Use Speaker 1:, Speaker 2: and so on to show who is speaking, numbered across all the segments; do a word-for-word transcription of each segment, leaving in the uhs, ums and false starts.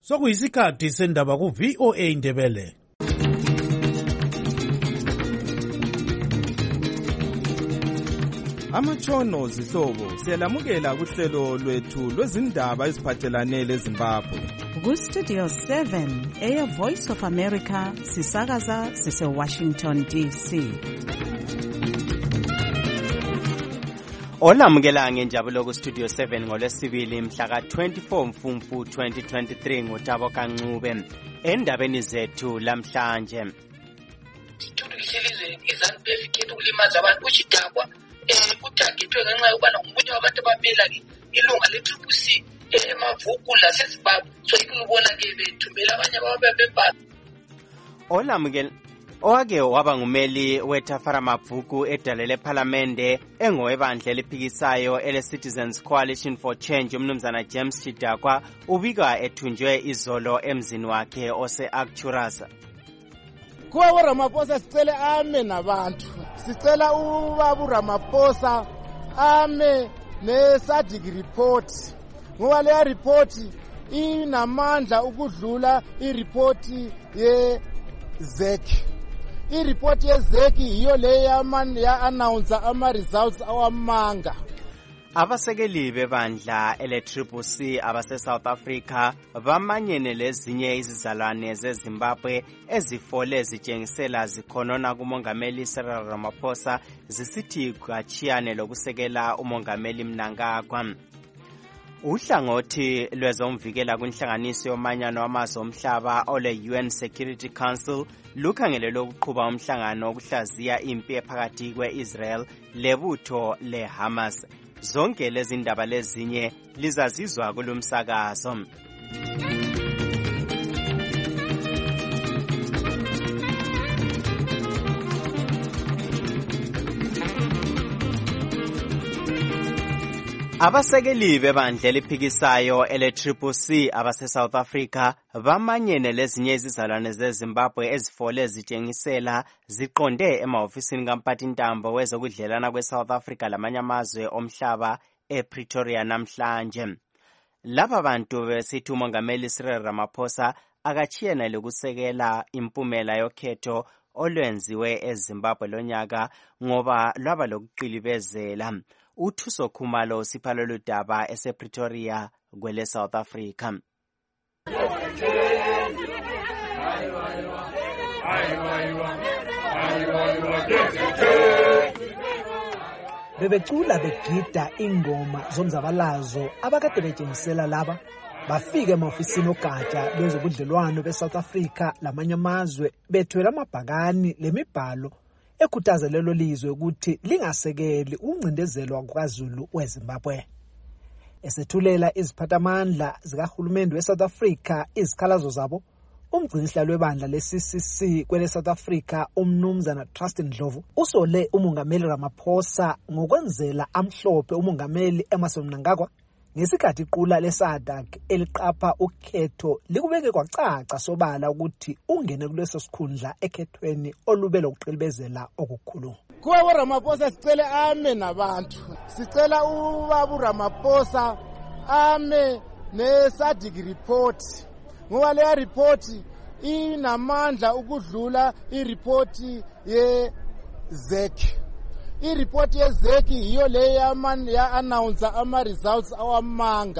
Speaker 1: Sokuyisikhathi sendaba ku V O A Indebele.
Speaker 2: Amatshono zihlobo siyalamukela kuhlelo lwethu lwezindaba eziphathelane leZimbabwe.
Speaker 3: Ku Studio seven, Air Voice of America, sisakaza sise Washington D C.
Speaker 4: Olamukela ngenjabulo ku Studio seven ngolwesibili mhla ka twenty-four Mfumfu twenty twenty-three ngotabo kaNcube. Endabeni zethu lamhlanje.
Speaker 5: Isizwe iZANU-P F ikhetha ukulimaza abantu kuchidakwa eh kutagethwe ngenxa yokubana ngumunye wabantu abamela ilunga le-Triple C emavuku laseZimbabwe. So ikubona ke bethumbela abanye ababebebhala.
Speaker 4: Olamukela Owake waba ngumeli weTafara Mabhuku edalele parliamente engowebandla eliphikisayo ele Citizens Coalition for Change umnumzana James Chidakwa ubika ethunjwe izolo emzini wakhe ose Arcturus.
Speaker 6: Kuwa Ramaphosa sicela ame nabantu. Sicela ubaba Ramaphosa ame ne-SADC report. Ngoba le report inamandla ukudlula i-report ye Z E C. I-report ye Z E C yiyo le yaman ya announce ama results awamanga.
Speaker 4: Abasekeli bebandla ele-Triple C abase South Africa bamanyene lezinye izizalwane zeZimbabwe ezifole zitshengisela zikhonona kumongameli Cyril Ramaphosa zisithi kwachiyane lokusekela umongameli Mnangagwa. Uhlangothi lwezomvikela kwinhlanganiso yomanyano wamazwe omhlaba ole U N Security Council lukhangelelwe ukuqhuba umhlangano wokuhlaziya impi ephakathi kwe-Israel lebutho le-Hamas. Zonke lezi ndaba lezinye lizazizwa kulumsakazo. Abasekeli bebandla eliphikisayo ele-Triple C abase South Africa bamanyene lezinye izizalwane zeZimbabwe ezifole zitshengisela ziqonde emahofisini kaMphathintambo wezokudlelana kwe-South Africa lamanye amazwe omhlaba ePretoria namhlanje. Laba bantu besithi umongameli Cyril Ramaphosa akachiyena lokusekela impumela yokhetho olwenziwe eZimbabwe lonyaka ngoba lwaba lokuqilibezela. Uthuso Khumalo siphalelo daba esePretoria kwele South Africa.
Speaker 7: Bebecula begida ingoma zomzabalazo abakade betshengisela laba bafike emahofisini ogatsha lwezobudlelwano beSouth Africa lamanye amazwe bethwele amabhakani lemibhalo ekhuthaza lelo lizwe ukuthi lingasekeli ukuncindezelwa kukaZulu weZimbabwe. Esethulela iziphathamandla zikahulumeni weSouth Africa izikhalazo zabo, umgcinisihlalo webandla le-C C C kwele South Africa umnumzana Trust Ndlovu usole umongameli Ramaphosa ngokwenzela amhlophe umongameli Emmerson Mnangagwa ngesikhathi iqula le-SADC eliqapha ukhetho likubeke kwacaca sobala ukuthi ungene kuleso sikhundla ekhethweni olube lokuqilibezela okukhulu.
Speaker 6: Kuwa Ramaphosa sicela ame nabantu. Sicela ubaba Ramaphosa ame ne-SADC report. Ngoba le report inamandla ukudlula i-report ye Z E C. I-report ye Z E C yiyo le yaman ya announce ama results awamanga.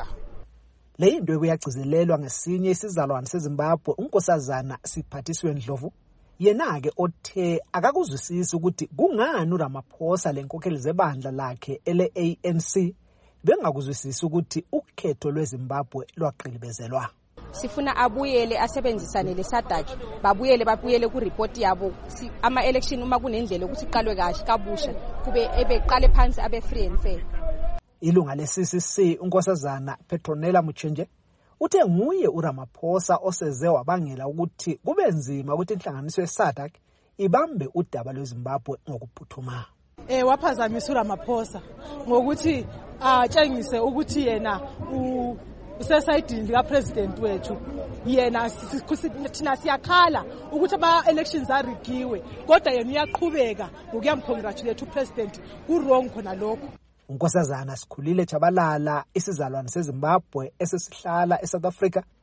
Speaker 7: Le into ekuyagcizelelwa ngesinye isizalwane seZimbabwe unkosazana Siphathiswe Ndlovu yena ke othe akakuzwisisi ukuthi kungani uRamaphosa lenkokheli zebandla lakhe ele A N C bengakuzwisisi ukuthi ukhetho lweZimbabwe lwaqilibezelwa.
Speaker 8: Sifuna abuyele asebenzisane leSADC babuyele babuyele ku report yabo ama election uma kunendlela ukuthi iqalwe kahle kabusha kube ebeqale phansi abe free and fair.
Speaker 7: Ilunga le-C C C unkosazana Petronella Muchenje uthe nguye uRamaphosa oseze wabangela ukuthi kube nzima ukuthi inhlanganiso yeSADC ibambe udaba lweZimbabwe ngokuphuthuma.
Speaker 9: Eh waphazamisa uRamaphosa ngokuthi atshengise ukuthi yena u usesayidini lika president wethu yena thina siyakhala ukuthi ama elections arigiwe kodwa yena uyaqhubeka ngokuyamcongratulate upresident ku wrong khona lokho.
Speaker 7: Unkosazana Sikhulile Chabalala isizalwane seZimbabwe esesihlala eSouth Africa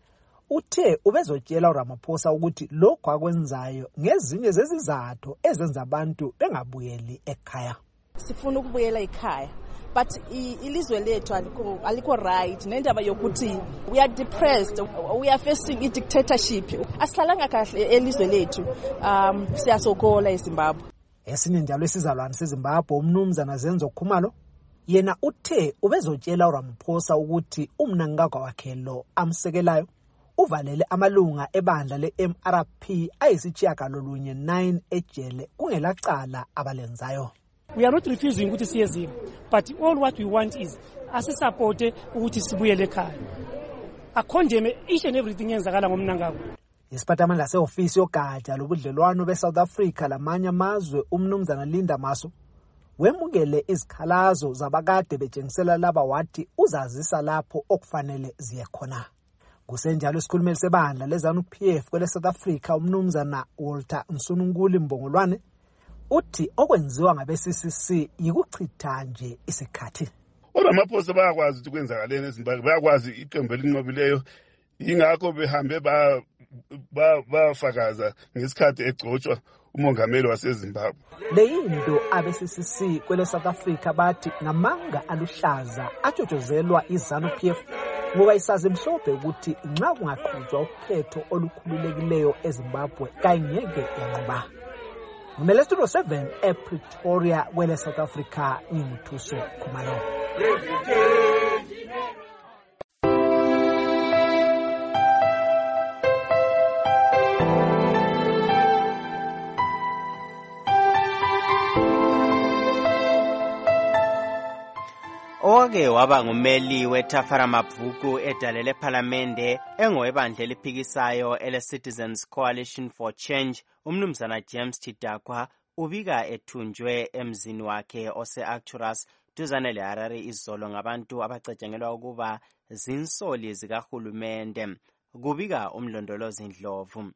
Speaker 7: uthe ubezotshela uRamaphosa ukuthi lokho akwenzayo ngezinye zezizathu ezenza abantu bengabuyeli ekhaya.
Speaker 10: Sifuna ukubuyela ekhaya. But ilizwe lethu aliko aliko right nendaba yokuthi we are depressed, we are facing a dictatorship. Asihlalanga kahle elizwe lethu, um siyasokola eZimbabwe.
Speaker 7: Esinye njalo esizalwane seZimbabwe umnumzana Zenzo Khumalo yena uthe ubezotshela uRamaphosa ukuthi umnankaka wakhe lo amsekelayo uvalele amalunga ebandla le-M R P ayisitshiyagalolunye nine ejele kungelacala abalenzayo.
Speaker 11: We are not refusing ukuthi siye, but all what we want is asisupport ukuthi sibuyele ekhaya. Akhondeme each and everything yenzakala ngomnankako.
Speaker 7: Isiphathamandla seofisi yogatsha lobudlelwano beSouth Africa lamanye amazwe umnumzana Linda Maso wemukele izikhalazo zabakade betshengisela laba wathi uzazisa lapho okufanele ziye khona. Kusenjalo isikhulumeli sebandla leZANU-P F kwele South Africa umnumzana Walter Msununkuli Mbongolwane uthi okwenziwa ngabe-C C C yikuchitha nje isikhathi.
Speaker 12: uRamaphosa bayakwazi ukuthi kwenzakaleni eZimbabwe, bayakwazi iqembu elinqobileyo, ingakho behambe ba bafakaza ngesikhathi egcotshwa umongameli waseZimbabwe.
Speaker 7: Leyinto abe-C C C kwele South Africa bathi ngamanga aluhlaza atshotshozelwa iZANU-P F ngoba isazi mhlophe ukuthi nxa kungaqhutshwa ukhetho olukhululekileyo eZimbabwe kayingeke yanqoba. Ngumele Studio seven ePretoria kwele South Africa ngimthuso Khumalo.
Speaker 4: Oke waba ngumeli weTafara Mabvuku edale lePhalamende engowebandla eliphikisayo ele-Citizens Coalition for Change umnumzana James Chidakwa ubika ethunjwe emzini wakhe ose-Arcturus duzane leHarare izolo ngabantu abacatshangelwa ukuba zinsoli zikahulumende, kubika umlondolozi Ndlovu.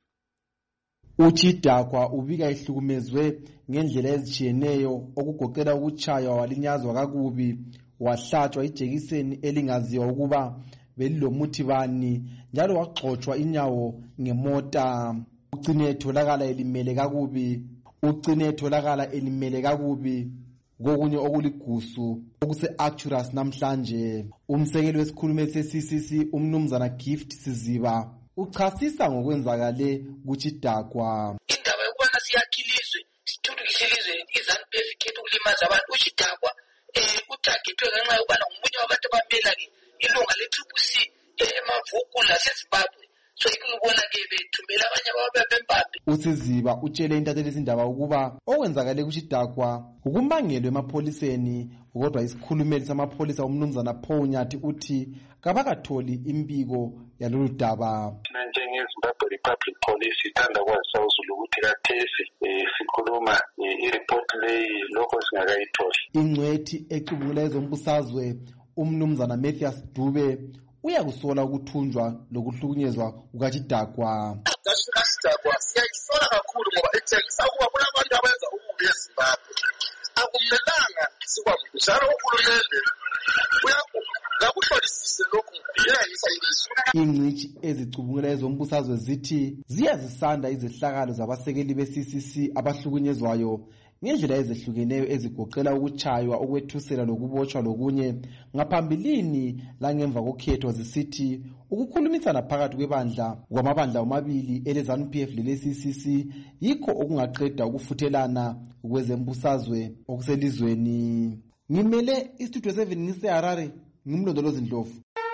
Speaker 13: uChidakwa ubika ihlukumezwe ngendlela ezitshiyeneyo okugoqela ukuchaywa walinyazwa kakubi, wahlatshwa ijekiseni elingaziwa ukuba belilomuthi bani, njalo waxoxwa inyawo ngemota. Ucine etholakala elimele kakubi ucine etholakala elimele kakubi kokunye okuligusu okuse-Arcturus namhlanje. Umsekeli wesikhulumeli se-C C C umnumzana Gift Siziba uchasisa ngokwenzakale kuChidakwa.
Speaker 5: Indaba yokubana siyakhilizwe sithuthukise ilizwe iZANU-P F ikhetha ukulimaza abantu. uChidakwa eh uthagethwe ngenxa yokubana ngomunye wabantu abamela ke ilunga le-Triple C eMavuku laseZimbabwe. So ikubona ke bethumela abanye ababebempambi.
Speaker 13: uSiziba utshele intatheli izindaba ukuba okwenzakale kuChidakwa ukumangelwe emapholiseni, kodwa isikhulumeli samapholisa umnumzana Phonyathi uthi kabakatholi imbiko yalolu daba.
Speaker 14: njengeZimbabwe Republic Police ithanda kwazisa uzulu ukuthi kathesi sikhuluma i-report leyi lokho singakayitholi.
Speaker 13: Ingcwethi ecubungula ezombusazwe umnumzana Mathias Dube uyakusola ukuthunjwa lokuhlukunyezwa kukaChidakwa.
Speaker 15: kaChidakwa siyayisola kakhulu ngoba ethekisa ukuba kunabantu abenza ububi eZimbabwe. Akumelanga sikwazi njalo uhulumende uyakuhlolisise lokhu yeyisa ilizwe.
Speaker 13: Ingcithi ezicubungula ezombusazwe zithi ziyazisanda izehlakalo zabasekeli be-C C C abahlukunyezwayo ngendlela ezehlukeneyo ezigoqela ukuchaywa, ukwethusela lokubotshwa lokunye ngaphambilini langemva kokhetho, zisithi ukukhulumisana phakathi kwebandla kwamabandla omabili eleZANU-P F lele-C C C yikho okungaqeda ukufuthelana kwezembusazwe okuselizweni. Ngimele iStudio seven ngiseHarare, ngimlondolozi Ndlovu.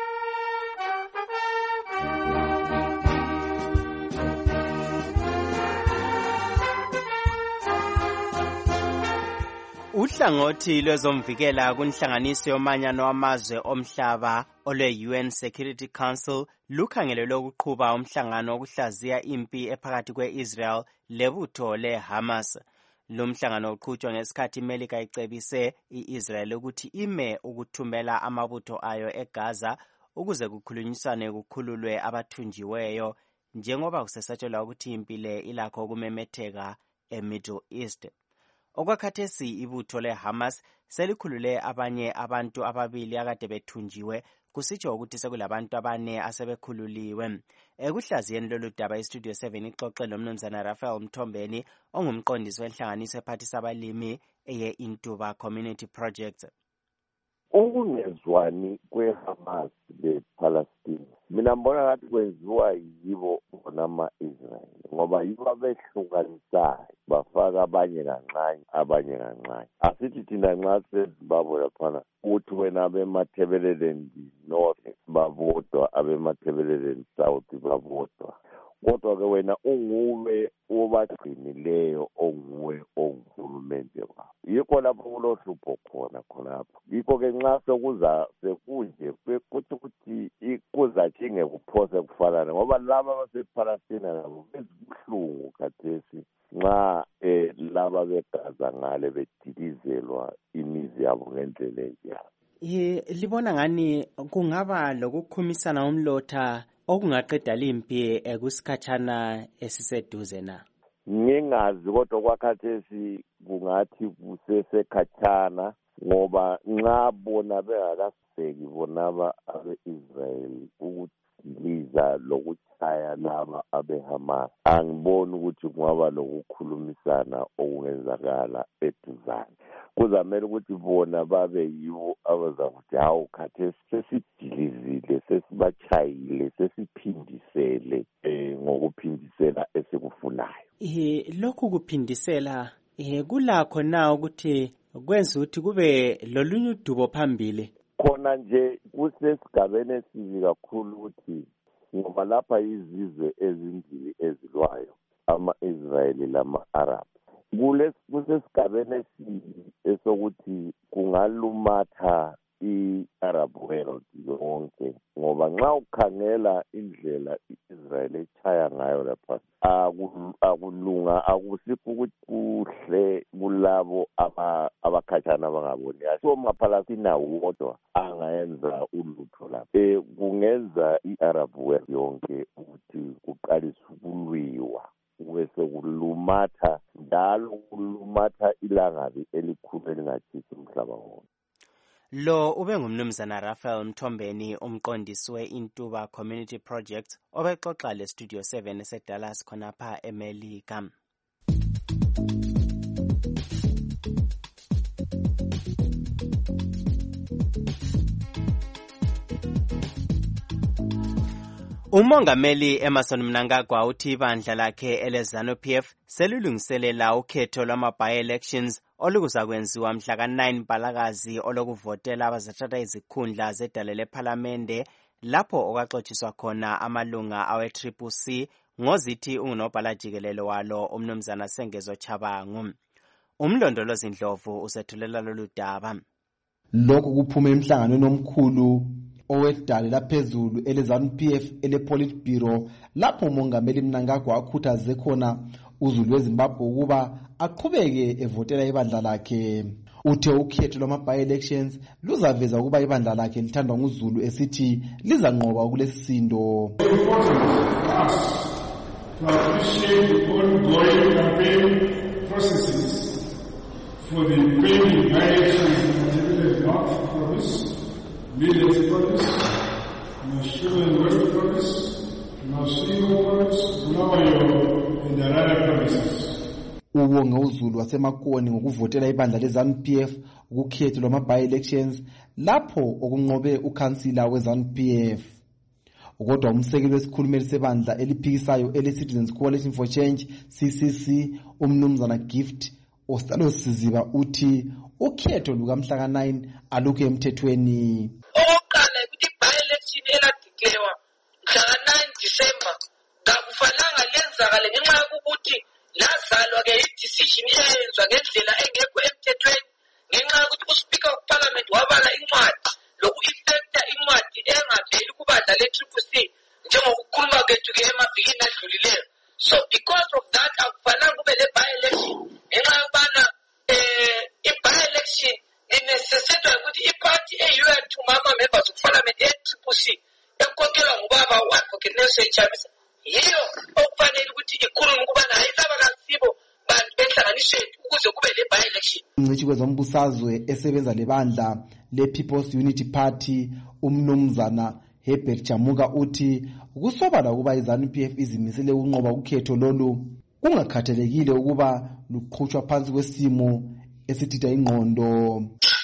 Speaker 4: Uhlangothi lwezomvikela kunhlanganiso yomanyano wamazwe omhlaba olwe-U N Security Council lukhangelelwe ukuqhuba umhlangano wokuhlaziya impi ephakathi kwe-Israel lebutho le-Hamas. Lo mhlangano uqhutshwa ngesikhathi iMelika icebise i-Israel ukuthi ime ukuthumela amabutho ayo eGaza ukuze kukhulunyiswane kukhululwe abathunjiweyo, njengoba kusesatshelwa ukuthi impi le ilakho ukumemetheka eMiddle East. Okwakhathesi ibutho le-Hamas selikhulule abanye abantu ababili akade bethunjiwe kusitsho ukuthi sekulabantu abane asebekhululiwe. Ekuhlaziyeni lolu daba iStudio seven ixoxe lomnumzana Raphael Mthombeni ongumqondisi wenhlanganiso ephathisa abalimi eye Intuba Community Project.
Speaker 16: Ukungezwani kwe-Hamas le-Palestine mina mbona ngathi kwenziwa yibo bona ama-Israel ngoba yibo abehlukanisayo bafaka abanye kancane abanye kancane. Asithi thina nxa sezimbabwe laphana ukuthi wena abemathebeleleni north babodwa abemathebeleleni south babodwa, kodwa ke wena unguwe obagcinileyo onguwe onguhulumende wabo. Yikho lapho kulohlupho khona khonapho. Yikho ke nxa sokuza sekunje kuthi ukuthi kuzatshinge kuphose kufanana ngoba laba basePalestina nabo bezibuhlungu khathesi nxa eh laba begaza ngale bedidizelwa imizi yabo ngendlela enjalo.
Speaker 4: Ye libona ngani kungaba lokukhumisana umlotha okungaqeda limpi ekusikhatshana esiseduze na?
Speaker 16: Ngingazi kodwa kwakhathesi kungathi kusesekhatshana ngoba nxa bona bengakaseki bonaba abe-Israel ukudiliza lokuchaya laba abe-Hamas, angiboni ukuthi kungaba lokukhulumisana okungenzakala eduzane. Kuzamele ukuthi bona babe yibo abazakuthi hawu khathesi sesidilizile sesibachayile sesiphindisele eh ngokuphindisela esikufunayo.
Speaker 4: Eh lokhu kuphindisela eh kulakho na ukuthi kwenza ukuthi kube lolunye udubo phambili?
Speaker 16: Khona nje kusesigabeni esibi kakhulu ukuthi ngoba lapha izizwe ezindili ezilwayo ama-Israeli lama-Arab. Kusesigabeni esibi esokuthi kungalumatha i-Arab world yonke ngoba nxa ukhangela indlela i-Israel echaya ngayo lapha akulunga akusikho ukuthi kuhle kulabo abakhatshana abangaboni. So maPalestina wodwa angayenza ulutho lapha. Eh kungenza i-Arab world yonke ukuthi kuqalise ukulwiwa bese kulumatha njalo kulumatha ilangabi elikhulu elingathisi umhlaba wonke.
Speaker 4: Lo ube ngumnumzana Raphael Mthombeni umqondisi we-Intuba Community Project obexoxa le-Studio seven eseDallas khonapha eMelika. Umongameli Emmerson Mnangagwa uthi ibandla lakhe eleZANU-P F selulungiselela ukhetho lwama-by-elections olukuzakwenziwa mhla ka nine Mpalakazi olokuvotela abazathatha izikhundla zedale lephalamende lapho okwaxotshiswa khona amalunga awe-C C C ngozithi ungunobhala jikelele walo umnumzana Sengezo Chabangu. Umlondolozi Ndlovu usethulela lolu daba.
Speaker 13: Lokhu kuphume emhlanganweni omkhulu owedale laphezulu eleZANU-P F ele-Politburo lapho umongameli Mnangagwa akhuthaze khona uZulu weZimbabwe ukuba aqhubeke evotela ibandla lakhe. Uthe ukhetho lwama-by-elections luzaveza ukuba ibandla lakhe lithandwa nguZulu esithi lizanqoba kulesisindo.
Speaker 17: For the pending by-elections in the North Province, Middle Province, Nashua West Province, Nashua Province, Bulawayo, and the other provinces.
Speaker 13: Uwonga uZulu wasemakoni ngokuvotela ibandla leZANU-P F ukukhetho lwama-by-elections lapho okunqobe ukhansila weZANU-P F. Kodwa umsekeli wesikhulumeli sebandla eliphikisayo ele-Citizens Coalition for Change C C C umnumzana Gift Ostalo Siziba uthi ukhetho lukamhla ka nine alukho emthethweni.
Speaker 5: Okokuqala ukuthi by-election eladiklewa mhla ka nine December kakufananga lenzakale ngenxa yokuthi lazalwa ke i-decision eyenzwa ngendlela engekho emthethweni ngenxa yokuthi uSpeaker of Parliament wabala incwadi loku-effecta incwadi engaveli kubandla le-C C C njengokukhuluma kwethu ke emavikini adlulileyo. So because of that akufananga kube le-by-election ngenxa yokubana eh i-by-election inesesethwa ukuthi iparty eyiyo two mama members of parliament e-C C C ekhokhelwa ngubaba u-Advocate Nelson Chamisa yiyo okufanele ukuthi ikhulume ukubana hayi laba kasibo bantu benhlanganiso yethu ukuze kube le by-election.
Speaker 13: Umngcitshi kwezombusazwe esebenza lebandla le-People's Unity Party umnumzana Herbert Chamuka uthi ukusobala ukuba iZANU-P F izimisele ukunqoba ukhetho lolu kungakhathalekile ukuba luqhutshwa phansi kwesimo esithitha ingqondo.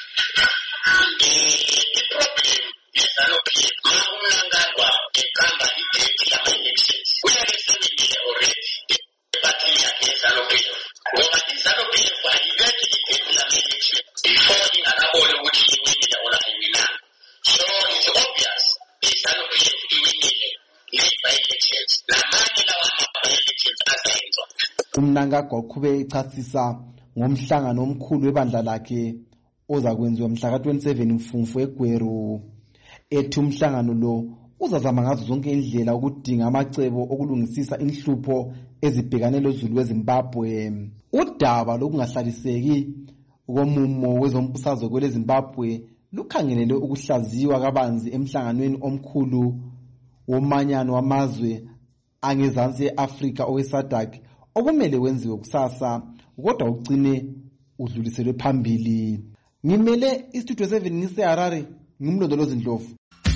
Speaker 13: Umnangagwa uqhube echasisa ngomhlangano omkhulu webandla lakhe ozakwenziwa mhla ka twenty-seven Mfumfu eGweru. Ethi umhlangano lo uzazama ngazo zonke indlela ukudinga amacebo okulungisisa inhlupho ezibhekane lozulu weZimbabwe. Udaba lokungahlaliseki komumo wezombusazwe kwele Zimbabwe lukhangelele ukuhlaziywa kabanzi emhlanganweni omkhulu womanyano wamazwe angezansi eAfrika oweSADC okumele wenziwe kusasa kodwa ugcine udluliselwe phambili. Ngimele istudio seven ngise Harare, ngimlondolozi Ndlovu.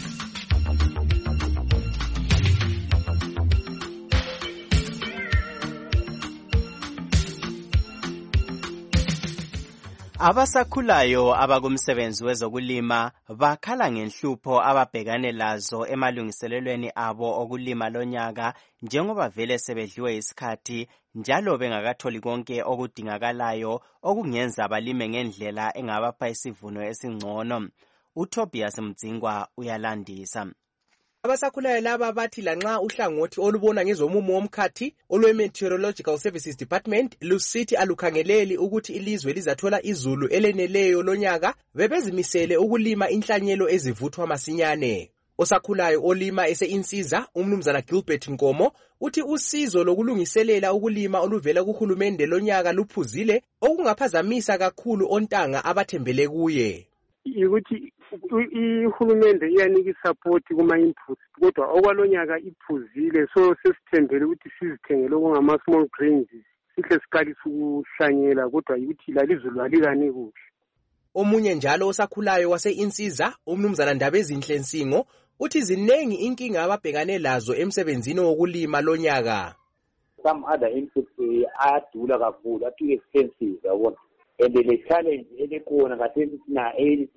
Speaker 4: Abasakhulayo abakumsebenzi wezokulima bakhala ngenhlupho ababhekane lazo emalungiselelweni abo okulima lonyaka njengoba vele sebedliwe isikhathi njalo bengakatholi konke okudingakalayo okungenza balime ngendlela engabapha isivuno esingcono. uTobias Mdzingwa uyalandisa.
Speaker 18: Abasakhulayo laba bathi lanxa uhlangothi olubona ngezomumo womkhathi olwe-Meteorological Services Department lusithi alukhangeleli ukuthi ilizwe lizathola izulu eleneleyo lonyaka, bebezimisele ukulima inhlanyelo ezivuthwa masinyane. Osakhulayo olima ese-Insiza umnumzana Gilbert Nkomo uthi usizo lokulungiselela ukulima oluvela kuhulumende lonyaka luphuzile okungaphazamisa kakhulu ontanga abathembele kuye.
Speaker 19: Ukuthi ihulumende iyanika isupport kuma inputs kodwa okwalonyaka iphuzile, so sesithembele ukuthi sizithengele okungama small grains sihle siqalisa ukuhlanyela kodwa ukuthi lalizulu alikani kuhle.
Speaker 18: Omunye njalo osakhulayo wase-Insiza umnumzana Ndabezinhle Nsingo uthi zinengi inkinga ababhekane lazo emsebenzini wokulima lonyaka.
Speaker 20: Some other inputs ayadula kakhulu, atu expensive yabona. And the challenge elikhona kathesi sina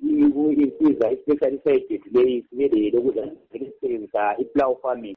Speaker 20: Insiza especially side le sibele lokusebenzisa i-plow farming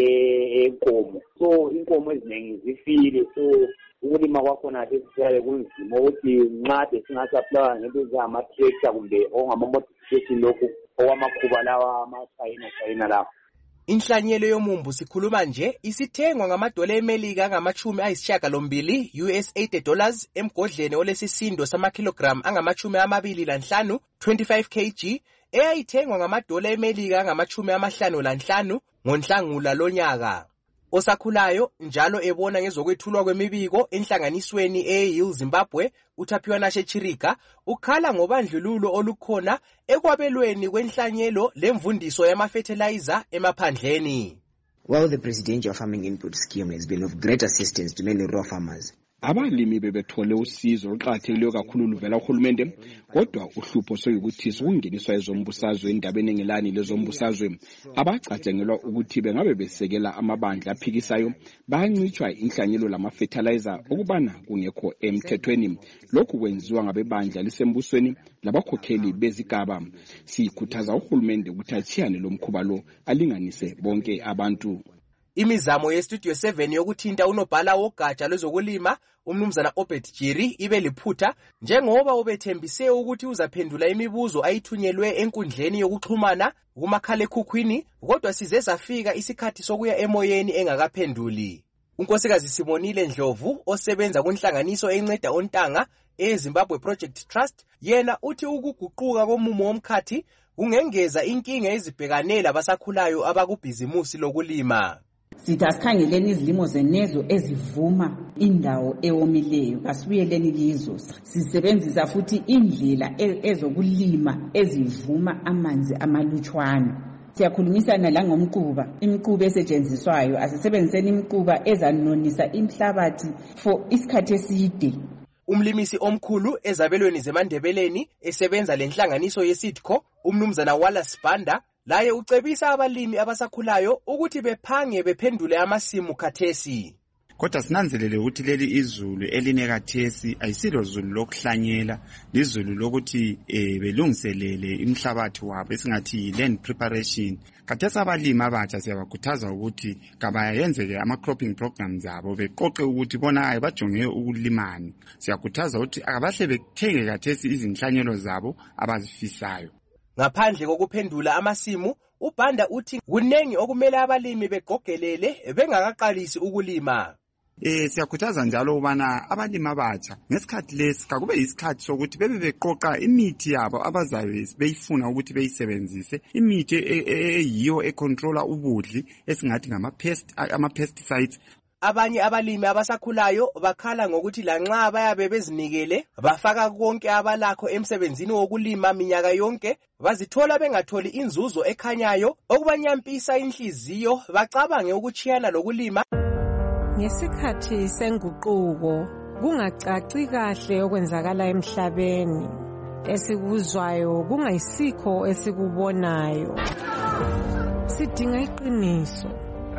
Speaker 20: le enkomo. So inkomo eziningi zifile, so ukulima kwakhona lesiyale kunzima ukuthi nqade singasaplawa ngento zama-tractor kumbe ongama-modification lokhu owamakhuba lawa ama-China China lawa.
Speaker 18: Inhlanyelo yomumbu sikhuluma nje isithengwa ngamadola eMelika angamachumi ayisishiyagalombili U S eighty dollars emgodleni olesisindo samakilogram angamachumi amabili lanhlanu twenty-five kilograms eyayithengwa ngamadola eMelika angamachumi amahlanu lanhlanu ngonhlangula lonyaka. Osakhulayo njalo ebona ngezokwethulwa kwemibiko enhlanganisweni eYield Zimbabwe uThapiwa Nashe Chirika ukhala ngobandlululo olukhona ekwabelweni kwenhlanyelo lemvundiso yama-fertilizer emaphandleni.
Speaker 21: While the Presidential Farming Input Scheme has been of great assistance to many raw farmers,
Speaker 22: abalimi bebethole usizo oluqakathekileyo kakhulu luvela kuhulumende, kodwa uhlupho soyukuthi sokungeniswa ezombusazwe endabeni engelani lezombusazwe. Abacatshangelwa ukuthi bengabe besekela amabandla aphikisayo bayancitshwa inhlanyelo lama-fertilizer okubana kungekho emthethweni. Lokhu kwenziwa ngabebandla lisembusweni labakhokheli bezigaba. Sikhuthaza uhulumende ukuthi achiyane lo mkhuba lo alinganise bonke abantu.
Speaker 18: Imizamo yestudio seven yokuthinta unobhala wogatsha lwezokulima umnumzana Obed Jiri ibe liphutha njengoba ubethembise ukuthi uzaphendula imibuzo ayithunyelwe enkundleni yokuxhumana kumakhalekhukhwini, kodwa size safika isikhathi sokuya emoyeni engakaphenduli. Unkosikazi Simonile Ndlovu osebenza kunhlanganiso enceda ontanga eZimbabwe Project Trust yena uthi ukuguquka komumo womkhathi ungengeza inkinga ezibhekanela abasakhulayo abakubhizimusi lokulima.
Speaker 23: Sithi asikhangeleni izilimo zenezo ezivuma indawo ewomileyo, kasibuyeleni kizo. Sisebenzisa futhi indlela ezokulima ezivuma amanzi amalutshwana. Siyakhulumisana la ngomquba, imquba esetshenziswayo asisebenziseni imquba ezanonisa inhlabathi for isikhathi eside.
Speaker 18: Umlimisi omkhulu ezabelweni zeMandebeleni esebenza lenhlanganiso yeSitco, umnumzana Wallace Banda, laye ucebisa abalimi abasakhulayo ukuthi bephange bephendule amasimu khathesi.
Speaker 1: Kodwa sinanzelele ukuthi leli izulu elinekathesi ayisilo zulu lokuhlanyela, lizulu lokuthi eh belungiselele imhlabathi wabo esingathi land preparation. Khathesi abalimi abatsha siyabakhuthaza ukuthi kabayenzeke ama cropping programs abo beqoqe ukuthi bona ayibajonge ukulimani. Siyakhuthaza ukuthi akabahle bethenge khathesi izinhlanyelo zabo abazifisayo.
Speaker 18: Ngaphandle kokuphendula amasimu, uBanda uthi kunengi okumele abalimi beqogelele bengakaqalisi ukulima.
Speaker 1: Eh siyakhuthaza njalo ubana abalimi abatsha ngesikhathi lesi kakube isikhathi sokuthi bebe beqoqa imithi yabo abazabe beyifuna ukuthi beyisebenzise, imithi eyiyo econtrola ubudli esingathi ngama pest ama pesticides.
Speaker 18: Abanye abalimi abasakhulayo bakhala ngokuthi lanxa bayabe bezinikele bafaka konke abalakho emsebenzini wokulima minyaka yonke, bazithola bengatholi inzuzo ekhanyayo okubanyampisa inhliziyo, bacabange ukuchiyana lokulima.
Speaker 2: Ngesikhathi senguquko kungacaci kahle okwenzakala emhlabeni, esikuzwayo kungayisikho esikubonayo. Sidinga iqiniso.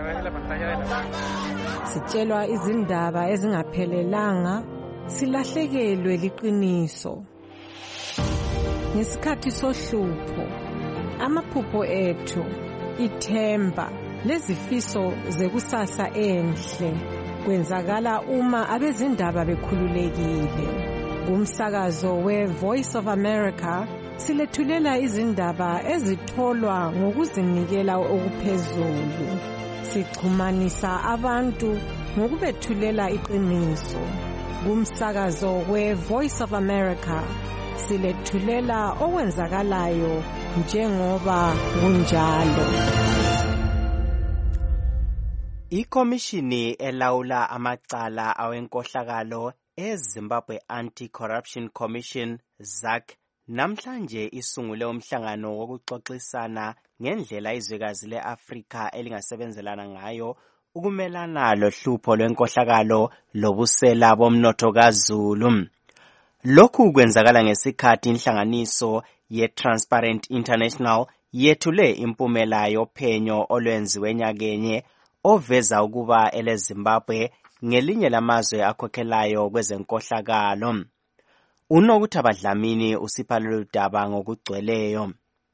Speaker 2: Sitshelwa izindaba ezingaphelelanga, silahlekelwe liqiniso. Ngesikhathi sohlupho, amaphupho ethu, ithemba lezifiso zekusasa enhle kwenzakala uma abezindaba bekhululekile. Kumsakazo we-Voice of America silethulela izindaba ezitholwa ngokuzinikela okuphezulu. Sichumanisa abantu ngokubethulela iqiniso. Kumsakazo we-Voice of America silethulela okwenzakalayo njengoba kunjalo.
Speaker 4: Ikomishini elawula amacala awenkohlakalo eZimbabwe Anti-Corruption Commission Z A C namhlanje isungule umhlangano wokuxoxisana ngendlela izwekazi le-Afrika elingasebenzelana ngayo ukumelana lohlupho lwenkohlakalo lobusela bomnotho kaZulu. Lokhu kwenzakala ngesikhathi inhlanganiso ye-Transparent International yethule impumela yophenyo olwenziwe nyakenye oveza ukuba eleZimbabwe ngelinye lamazwe akhokhelayo kwezenkohlakalo. Unokuthi abadlamini usiphalelo daba ngokugcweleyo.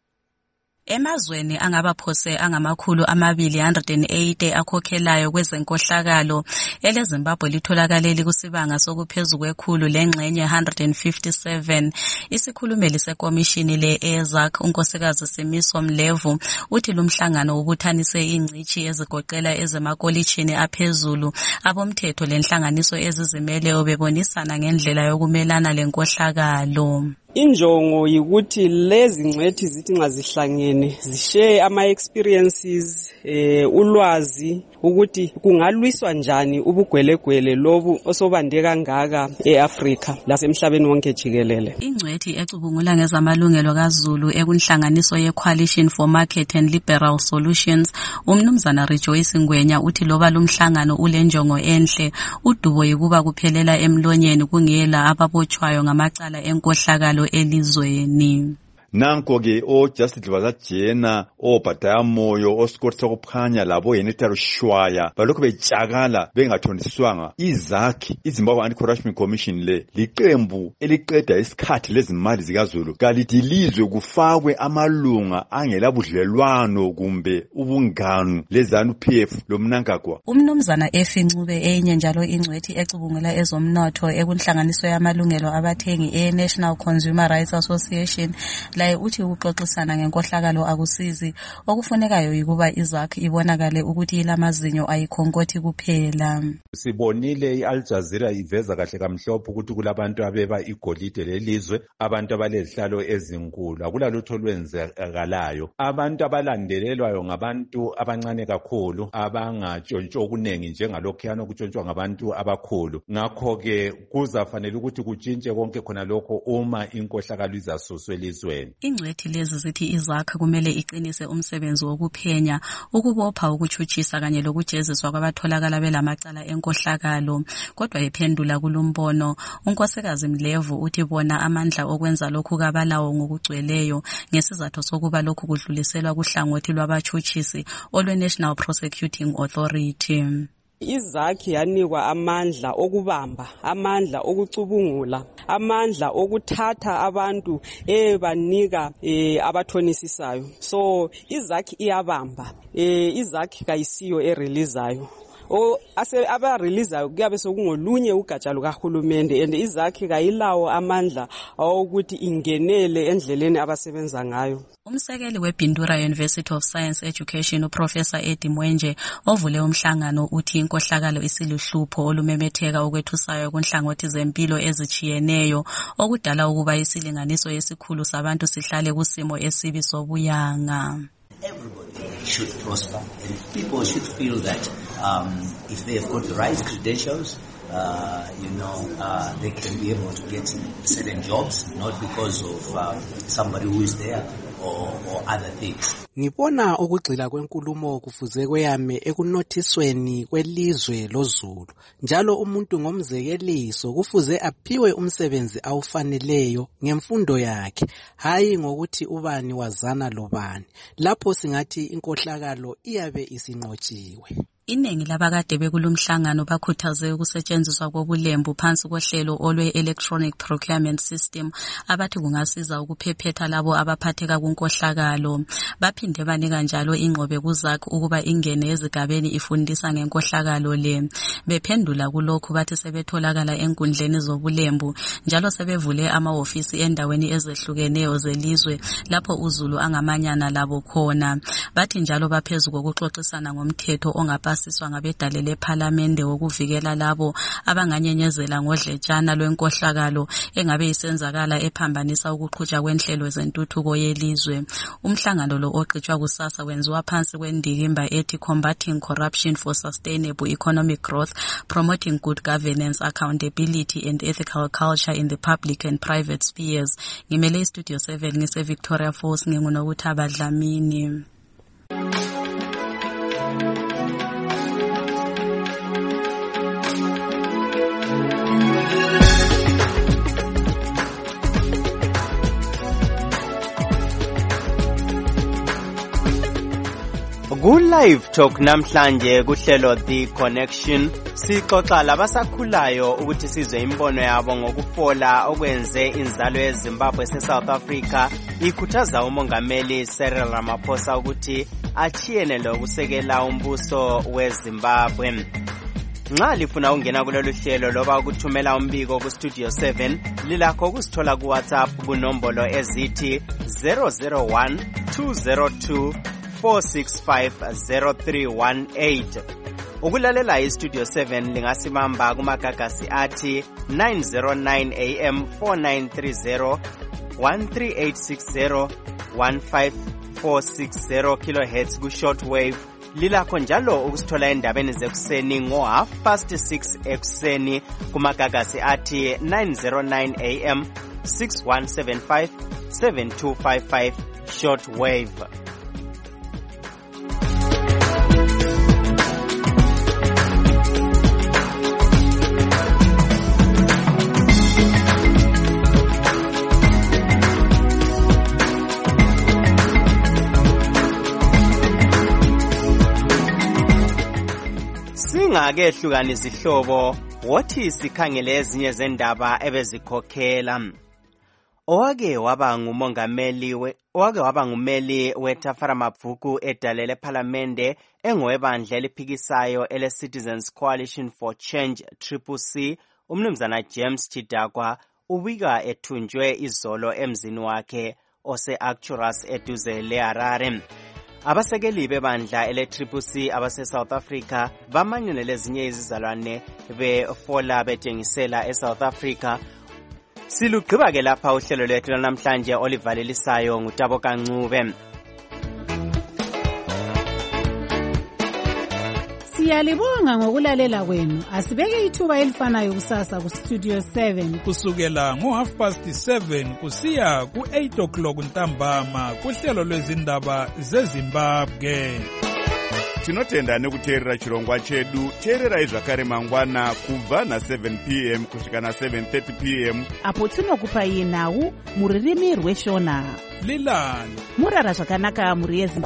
Speaker 3: Emazweni angabaphose angamakhulu amabili one hundred eighty akhokhelayo kwezenkohlakalo, eleZimbabwe litholakale likusibanga sokuphezu kwekhulu lengxenye one hundred fifty-seven. Isikhulumeli sekomishini le-E Z A C unkosikazi Simiso Mlevu uthi lumhlangano ubuthanise ingcishi ezigoqela ezemakolitshini aphezulu, abomthetho lenhlanganiso ezizimeleyo bebonisana ngendlela yokumelana lenkohlakalo.
Speaker 24: Injongo yikuthi lezi ngcwethi zithi nxa zihlangene zishare ama experiences eh ulwazi ukuthi kungalwiswa njani ubugwelegwele lobu osobande kangaka eAfrika lasemhlabeni wonke jikelele.
Speaker 3: Ingcwethi ecubungula ngezamalungelo kaZulu ekunhlanganiso ye-Coalition for Market and Liberal Solutions, umnumzana Rejoice Ngwenya uthi loba lumhlangano ulenjongo enhle, udubo yikuba kuphelela emlonyeni kungela ababotshwayo ngamacala enkohlakalo elizweni.
Speaker 25: Nanko ke o Justice Bazajena o Bhataya Moyo osikoti sokuphanya labo yeneta rushwaya balokho betshakala bengathoniswanga. izakhi iZimbabwe Anti-Corruption Commission le liqembu eliqeda isikhathi lezimali zikaZulu kalidilizwe kufakwe amalunga angela budlelwano kumbe ubungano leZANU-P F lomnankagwa.
Speaker 3: Umnumzana efincube enye njalo ingcwethi ecubungula ezomnotho ekunhlanganiso yamalungelo abathengi e-National Consumer Rights Association laye uthi ukuxoxisana ngenkohlakalo akusizi, okufunekayo yikuba i-Z A C ibonakale ukuthi ilamazinyo ayikhonkoti kuphela.
Speaker 26: Sibonile i-Al Jazeera iveza kahle kamhlophe ukuthi kulabantu abeba igolide lelizwe, abantu abalezihlalo ezinkulu, akulalutho olwenzakalayo. Abantu abalandelelwayo ngabantu abancane kakhulu abangatshontshwa okuningi njengalokhuyana okutshontshwa ngabantu abakhulu. Ngakho ke kuzafanele ukuthi kutshintshe konke khona lokho uma inkohlakalo izasuswa elizweni. emhlabeni.
Speaker 3: Ingcwethi lezi zithi izakha kumele iqinise umsebenzi wokuphenya, ukubopha, ukuchutshisa kanye lokujeziswa kwabatholakala belamacala enkohlakalo. Kodwa ephendula kulumbono, unkosikazi Mlevu uthi bona amandla okwenza lokhu kabalawo ngokugcweleyo ngesizathu sokuba lokhu kudluliselwa kuhlangothi lwabachutshisi olwe-National Prosecuting Authority.
Speaker 24: Izakhi yanikwa amandla okubamba, amandla okucubungula, amandla okuthatha abantu ebanika eh, abathonisisisayo. So izakhi iyabamba, eh, izakhi kayisiyo ereleasayo. O ase abareleasayo kuyabe sokungolunye ugatsha lukahulumende, and izakhi kayilawo amandla awukuthi ingenele endleleni abasebenza ngayo.
Speaker 3: Umsekeli weBindura University of Science Education uProfessor Eddie Mwenje ovule umhlangano uthi inkohlakalo isiluhlupho olumemetheka okwethusayo kunhlangothi zempilo ezichiyeneyo okudala ukuba isilinganiso yesikhulu sabantu sihlale kusimo esibi sobuyanga.
Speaker 6: Everybody should prosper, and people should feel that um, if they have got the right credentials, uh, you know, uh, they can be able to get certain jobs, not because of uh, somebody who is there or, or other things.
Speaker 7: Ngibona ukugxila kwenkulumo kufuze kweyame ekunothisweni kwelizwe loZulu. Njalo umuntu ngomzekeliso kufuze aphiwe umsebenzi awufaneleyo ngemfundo yakhe, hayi ngokuthi ubani wazana lobani. Lapho singathi inkohlakalo iyabe isinqotshiwe.
Speaker 3: Iningi labakade bekulumhlangano bakhuthaze ukusetshenziswa kobulembu phansi kohlelo olwe-electronic procurement system abathi kungasiza ukuphephetha labo abaphatheka kunkohlakalo. Baphinde banika njalo ingqobe kuzakhi ukuba ingene ezigabeni ifundisa ngenkohlakalo le. Bephendula kulokhu bathi sebetholakala enkundleni zobulembu njalo sebevule amahofisi endaweni ezehlukeneyo zelizwe lapho uZulu angamanyana labo khona. Bathi njalo baphezulu kokuxoxisana ngomthetho ongapha siswa ngabedale leParliament wokuvikela labo abanganyenyezela ngodletshana lwenkohlakalo engabe isenzakala ephambanisa ukuqhutshwa kwenhlelo zentuthuko yelizwe. Umhlangano lo oqhutshwa kusasa wenziwa phansi kwendikimba ethi Combating Corruption for Sustainable Economic Growth, Promoting Good Governance, Accountability and Ethical Culture in the Public and Private Spheres. Ngimele iStudio seven ngise Victoria Falls ngingunokuthaba Dlamini.
Speaker 4: Ku-Live Talk namhlanje kuhlelo The Connection sixoxa labasakhulayo ukuthi sizwe imbono yabo ngokufola okwenze inzalo yeZimbabwe se-South Africa ikhuthaza umongameli Cyril Ramaphosa ukuthi achiyene lokusekela umbuso weZimbabwe. Nxa lifuna ungena kulolu hlelo loba ukuthumela umbiko ku Studio seven lilakho kusithola ku WhatsApp kunombolo ezithi zero zero one two zero two four six five zero three one eight. Ukulalela iStudio seven lingasimamba kumagagasi athi nine oh nine A M four nine three zero one three eight six zero one five four six zero kilohertz ku shortwave. Lilakho njalo ukusithola endabeni zekuseni ngo half past six ekuseni kumagagasi athi nine oh nine A M six one seven five seven two five five shortwave. Singake hlukanisa ihlobo wothi sikhangele ezinye zendaba ebezikhokhela. Owake waba ngumongameli we owake waba ngumeli weTafara Mabvuku edale leParliament engowebandla eliphikisayo ele Citizens Coalition for Change C C C, umnumzana James Chidakwa ubika ethunjwe izolo emzini wakhe ose Arcturus eduze leHarare. Abasekeli bebandla ele C C C abase South Africa bamanyene lezinye izizalwane befola bejengisela eSouth Africa. Silugqiba ke lapha uhlelo lwethu namhlanje olivalelisayo ngutabo Kancube.
Speaker 8: Siyalibonga ngokulalela kwenu. Asibeke ithuba elifanayo kusasa ku Studio seven
Speaker 9: kusukela ngo half past seven kusiya ku eight o'clock ntambama kuhlelo lwezindaba zeZimbabwe.
Speaker 10: Tinotenda nekuteerera chirongwa chedu. Teererai zvakare mangwana kubva na seven p m kusvika na seven thirty p m
Speaker 11: apo tinokupai nhau muririmi rweshona.
Speaker 9: Lilani
Speaker 11: murara zvakanaka muri yeZimbabwe.